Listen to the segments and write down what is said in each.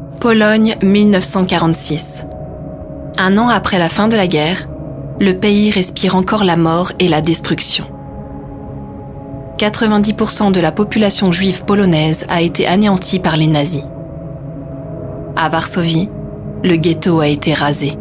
Pologne 1946. Un an après la fin de la guerre, le pays respire encore la mort et la destruction. 90% de la population juive polonaise a été anéantie par les nazis. À Varsovie, le ghetto a été rasé.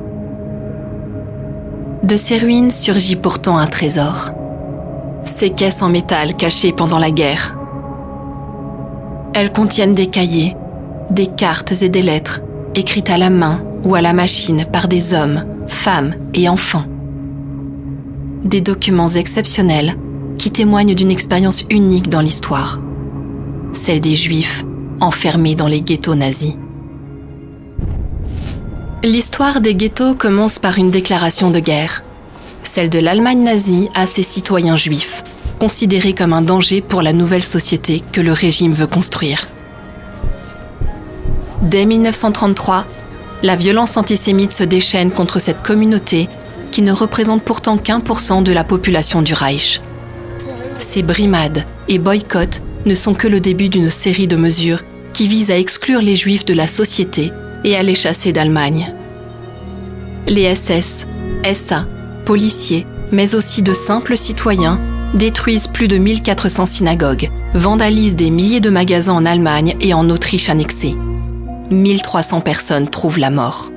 De ces ruines surgit pourtant un trésor. Ces caisses en métal cachées pendant la guerre. Elles contiennent des cahiers, des cartes et des lettres, écrites à la main ou à la machine par des hommes, femmes et enfants. Des documents exceptionnels qui témoignent d'une expérience unique dans l'histoire, celle des Juifs enfermés dans les ghettos nazis. L'histoire des ghettos commence par une déclaration de guerre, celle de l'Allemagne nazie à ses citoyens juifs, considérés comme un danger pour la nouvelle société que le régime veut construire. Dès 1933, la violence antisémite se déchaîne contre cette communauté qui ne représente pourtant qu'1% de la population du Reich. Ces brimades et boycotts ne sont que le début d'une série de mesures qui visent à exclure les Juifs de la société et à les chasser d'Allemagne. Les SS, SA, policiers, mais aussi de simples citoyens, détruisent plus de 1400 synagogues, vandalisent des milliers de magasins en Allemagne et en Autriche annexés. 1300 personnes trouvent la mort.